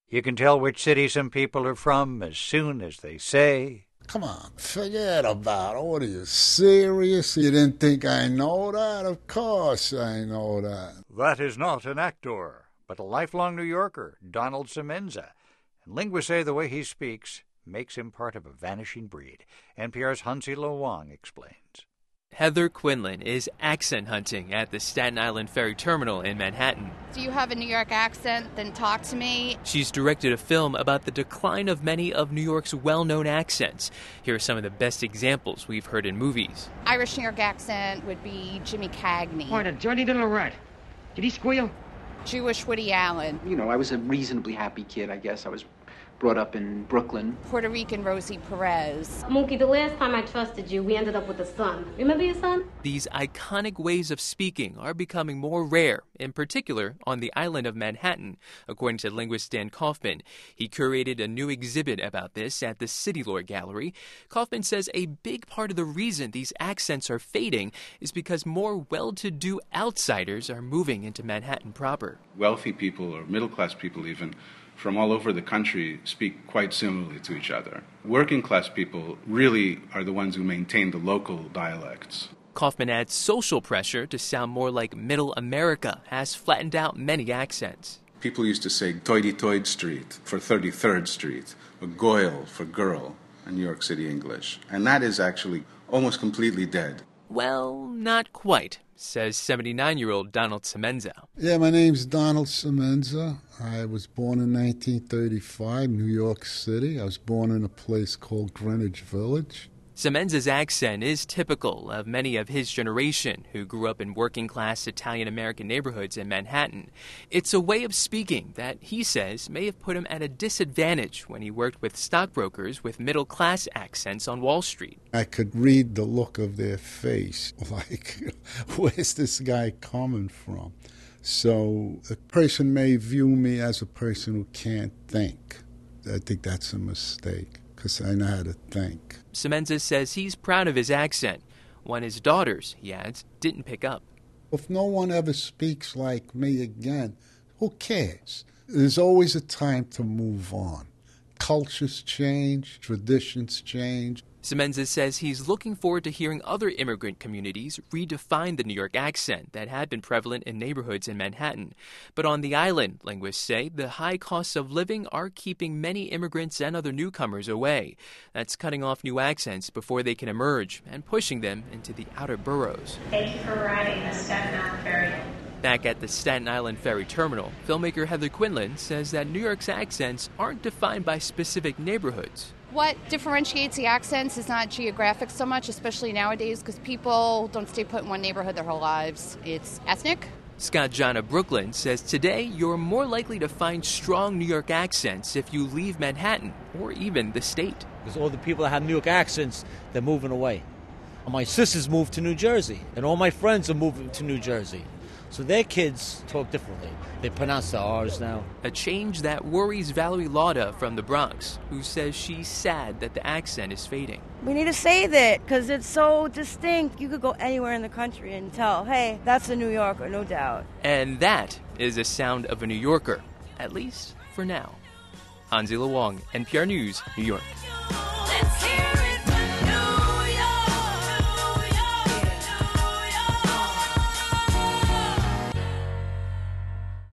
You can tell which city some people are from as soon as they say, "Come on, forget about it. What are you, serious? You didn't think I know that? Of course I know that." That is not an actor, but a lifelong New Yorker, Donald Semenza. And linguists say the way he speaks makes him part of a vanishing breed. NPR's Hansi Lo Wang explains. Heather Quinlan is accent hunting at the Staten Island Ferry Terminal in Manhattan. Do you have a New York accent? Then talk to me. She's directed a film about the decline of many of New York's well-known accents. Here are some of the best examples we've heard in movies. Irish New York accent would be Jimmy Cagney. Or the dirty little rat. Did he squeal? Jewish Woody Allen. You know, I was a reasonably happy kid, I guess. I was brought up in Brooklyn. Puerto Rican Rosie Perez. Mookie, the last time I trusted you, we ended up with a son. Remember your son? These iconic ways of speaking are becoming more rare, in particular on the island of Manhattan, according to linguist Dan Kaufman. He curated a new exhibit about this at the City Lore Gallery. Kaufman says a big part of the reason these accents are fading is because more well-to-do outsiders are moving into Manhattan proper. Wealthy people, or middle-class people even, from all over the country speak quite similarly to each other. Working class people really are the ones who maintain the local dialects. Kaufman adds social pressure to sound more like Middle America has flattened out many accents. People used to say Toity-Toyd Street for 33rd Street, or Goyle for girl in New York City English. And that is actually almost completely dead. Well, not quite, says 79-year-old Donald Semenza. Yeah, my name's Donald Semenza. I was born in 1935, New York City. I was born in a place called Greenwich Village. Semenza's accent is typical of many of his generation who grew up in working-class Italian-American neighborhoods in Manhattan. It's a way of speaking that, he says, may have put him at a disadvantage when he worked with stockbrokers with middle-class accents on Wall Street. I could read the look of their face, like, where's this guy coming from? So a person may view me as a person who can't think. I think that's a mistake, because I know how to think. Semenza says he's proud of his accent. One his daughters, he adds, didn't pick up. If no one ever speaks like me again, who cares? There's always a time to move on. Cultures change, traditions change. Semenza says he's looking forward to hearing other immigrant communities redefine the New York accent that had been prevalent in neighborhoods in Manhattan. But on the island, linguists say, the high costs of living are keeping many immigrants and other newcomers away. That's cutting off new accents before they can emerge and pushing them into the outer boroughs. Thank you for riding the Staten Island Ferry. Back at the Staten Island Ferry Terminal, filmmaker Heather Quinlan says that New York's accents aren't defined by specific neighborhoods. What differentiates the accents is not geographic so much, especially nowadays, because people don't stay put in one neighborhood their whole lives. It's ethnic. Scott John of Brooklyn says today you're more likely to find strong New York accents if you leave Manhattan or even the state. Because all the people that have New York accents, they're moving away. My sisters moved to New Jersey, and all my friends are moving to New Jersey. So their kids talk differently. They pronounce the R's now. A change that worries Valerie Lauda from the Bronx, who says she's sad that the accent is fading. We need to save it because it's so distinct. You could go anywhere in the country and tell, hey, that's a New Yorker, no doubt. And that is the sound of a New Yorker, at least for now. Hansi Lo Wang, NPR News, New York.